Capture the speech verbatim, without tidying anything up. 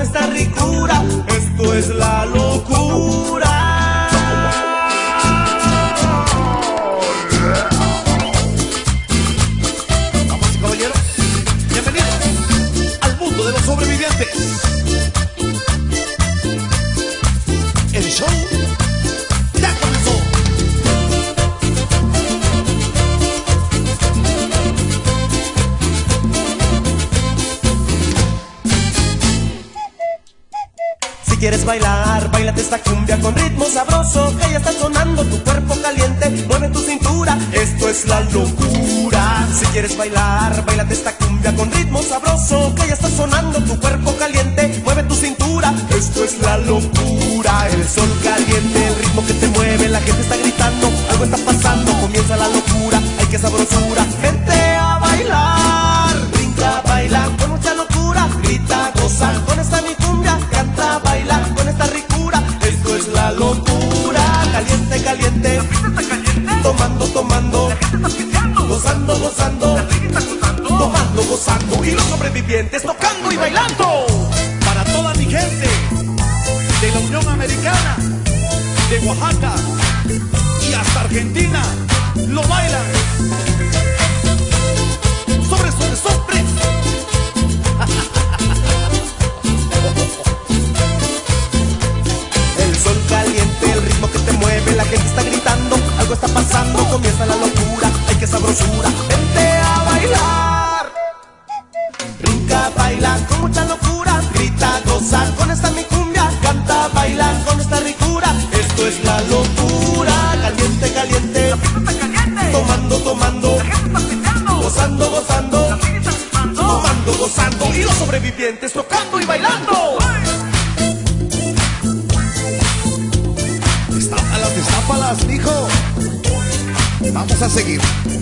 esta ricura, esto es la locura. Damas y caballeros, bienvenidos al mundo de los sobrevivientes. El show ya comenzó. Si quieres bailar, bailate esta cumbia con ritmo sabroso, que ya está sonando, tu cuerpo caliente, mueve tu cintura, esto es la locura. Si quieres bailar, bailate esta cumbia con ritmo sabroso, que ya está sonando, tu cuerpo caliente, mueve tu cintura, esto es la locura. El sol caliente, el ritmo que te mueve, la gente está gritando, algo está pasando, comienza la locura, ay qué sabrosura. Vente a bailar, brinca, baila con mucha locura, grita, goza con esta mi cumbia, canta, baila con esta ricura, esto es la locura. Caliente, caliente, la pista está caliente, tomando, tomando, la gente está pisteando, gozando, gozando, la está gozando, tomando, gozando, y los sobrevivientes tocando y bailando. Para toda mi gente de la Unión Americana, de Oaxaca y hasta Argentina, lo bailan. Sobre, sobre, sobre. El sol caliente, el ritmo que te mueve, la gente está gritando, algo está pasando, comienza la locura, ay qué sabrosura. Vente a bailar, brinca, baila con mucha locura, grita, goza con esta mi cumbia, canta, baila con esta ricura, esto es la locura. Caliente, caliente, la pista está caliente, tomando, tomando, la gente está pisteando, gozando, gozando, la gente está gozando, tomando, gozando, y los sobrevivientes tocando y bailando. Destápalas, destápalas, mijo. Vamos a seguir.